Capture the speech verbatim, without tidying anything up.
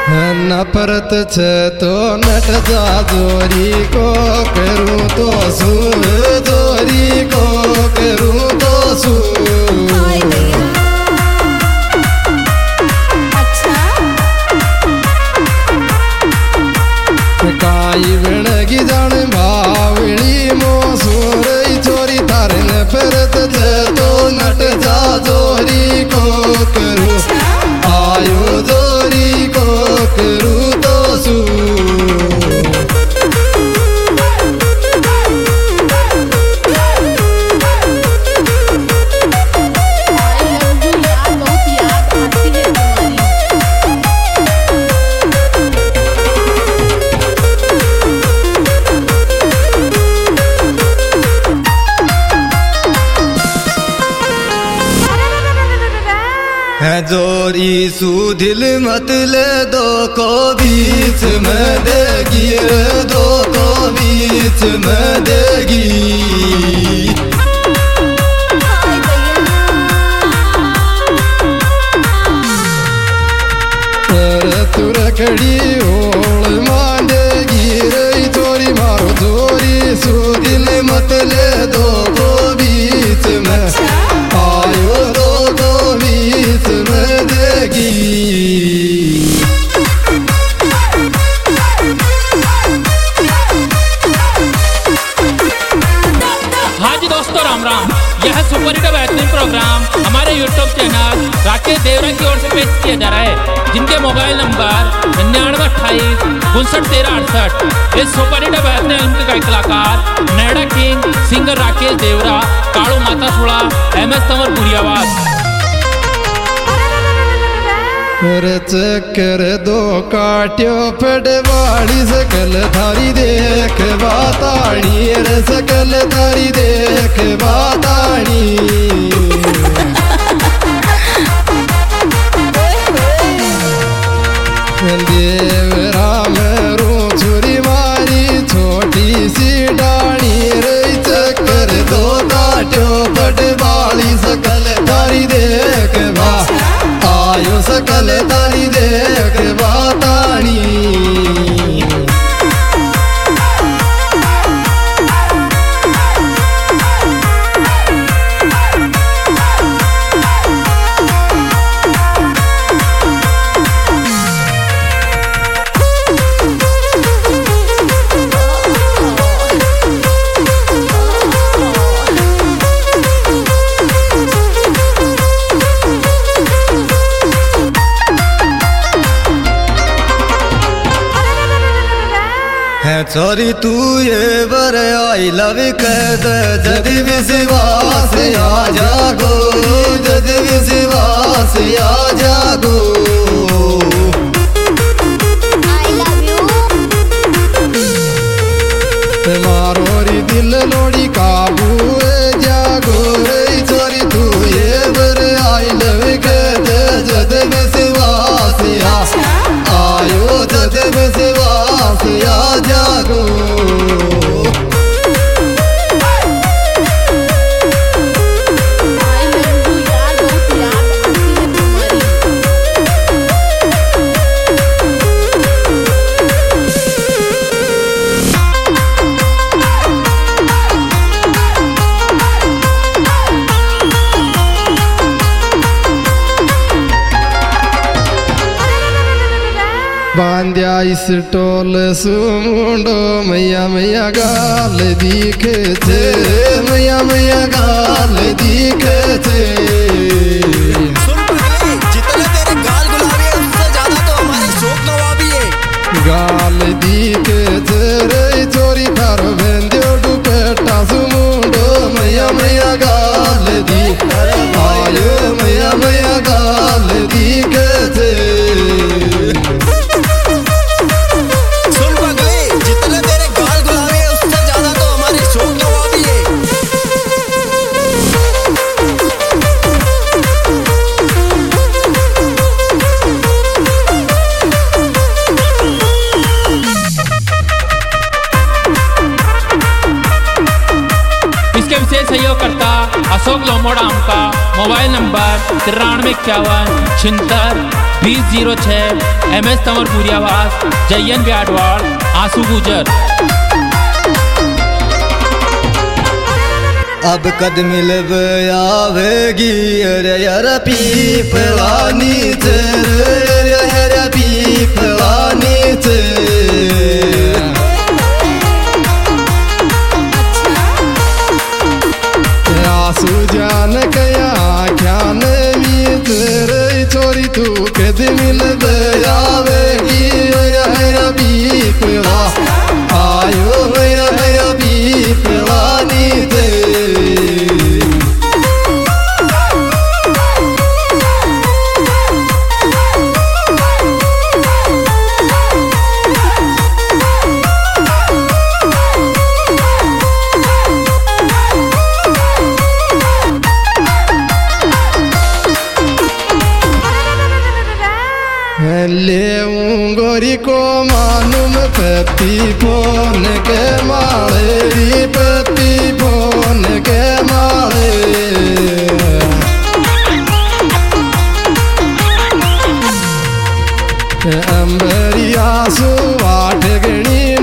नफरत छे तो नट जा जोरी को करूं तो सू जोरी को करूं तो सू काई बिणगी जान भावड़ी मो सोरई छोरी तारे नफरत छे तो नट जा जोरी को करूं आयो जोरी को करूं तो सू है जोरी सू दिल मत ले दो को बीच में देगी दो को बीच में देगी तू रखड़ी ओल मांडेगी रही चोरी मारो जोरी सू दिल मत ले दो को बीच में आयो दो को बीच में देगी। हाँ जी दोस्तों, राम राम। यह सुपर हिट बेहतरीन प्रोग्राम हमारे यूट्यूब चैनल राकेश देवरा की ओर से पेश किया जा रहा है, जिनके मोबाइल नंबर निन्यानवे अट्ठाईस उनसठ तेरह अड़सठ। इस सुपर हिट बेहतरीन फिल्म के कलाकार नैडा किंग, सिंगर राकेश देवरा, काड़ू माता सुड़ा, एम एस तंवर पूरी आवाज। मेरे चक्कर दो काट्यो पड़वाड़ी सकल थारी देख बाताड़ी रे सकल थारी देख बाताड़ी देव राम रो छुरी मारी छोटी सी डाणी रे चक्कर दो काट्यो पड़वाड़ी सकल थारी देख बा आयो सकल तारी देख बाताणी है छोरी तू ये बर आई लव कह दे जदि विश्वास आ जागो जदि विश्वास आ जागो मारो री दिल लोड़ी काबू जागो रे छोरी तू ये बर आई लव कह दे जदि विश्वास आ आयो जदि विश्वास आ जागो बांध्या इस टोल सुमुंडो मैया मैया गाल दिखे थे मैया मैया गाल दिखे थे। जितने तेरे गाल गुलाबी है उससे ज्यादा तो हमारे शोक नवाबी है। गाल दिखे थे रे चोरी थारो बेंदियो दुपट्टा सुमुंडो मैया मैया गाल दी आयो मैया मैया गाल दिखे थे। मोड़ाम का मोबाइल नंबर तिरानवे इक्यावन छिहत्तर बीस जीरो छः। एम एस तंवरपुरी आवास जयन ब्याडवाड़ आंसू गुजर। अब कद मिलब आवेगी अरे यार पीपलानी तेरे यार पीपलानी तेरे आंसू जान कया ख्यान भी तेरे चोरी तू कद मिलब आवेगी यार पीपला आयो यार पीपलानी तेरे। ले गोरी को मालूम पति फोन के मारे री पति फोन के मारे अंबरिया सुवाट गणी